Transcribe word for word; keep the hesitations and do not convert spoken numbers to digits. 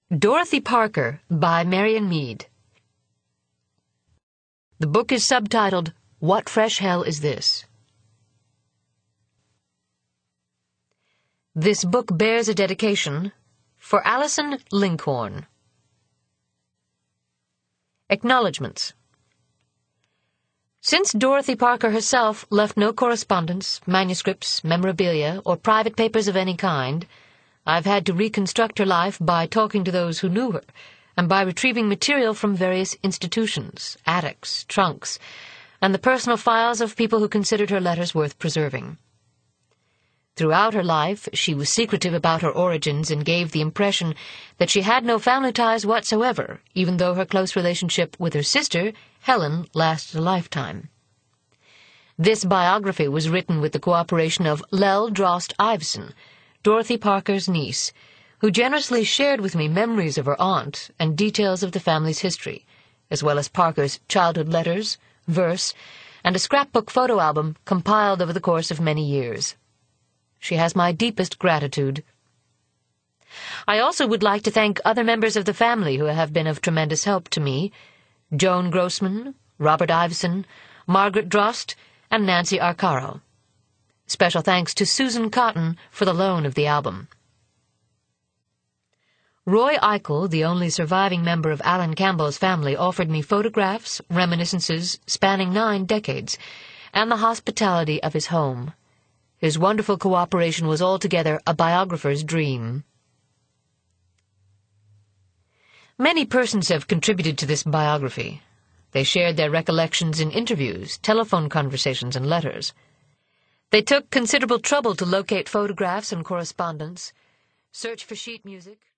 Dorothy Parker by Marian Mead. The book is subtitled, What Fresh Hell Is This? This book bears a dedication for Alison Linkhorn. Acknowledgements. Since Dorothy Parker herself left no correspondence, manuscripts, memorabilia, or private papers of any kind, I've had to reconstruct her life by talking to those who knew her, and by retrieving material from various institutions, attics, trunks, and the personal files of people who considered her letters worth preserving. Throughout her life, she was secretive about her origins and gave the impression that she had no family ties whatsoever, even though her close relationship with her sister, Helen, lasted a lifetime. This biography was written with the cooperation of Lell Drost Iveson, Dorothy Parker's niece, who generously shared with me memories of her aunt and details of the family's history, as well as Parker's childhood letters, verse, and a scrapbook photo album compiled over the course of many years. She has my deepest gratitude. I also would like to thank other members of the family who have been of tremendous help to me, Joan Grossman, Robert Iveson, Margaret Drost, and Nancy Arcaro. Special thanks to Susan Cotton for the loan of the album. Roy Eichel, the only surviving member of Alan Campbell's family, offered me photographs, reminiscences spanning nine decades, and the hospitality of his home. His wonderful cooperation was altogether a biographer's dream. Many persons have contributed to this biography. They shared their recollections in interviews, telephone conversations, and letters. They took considerable trouble to locate photographs and correspondence, search for sheet music,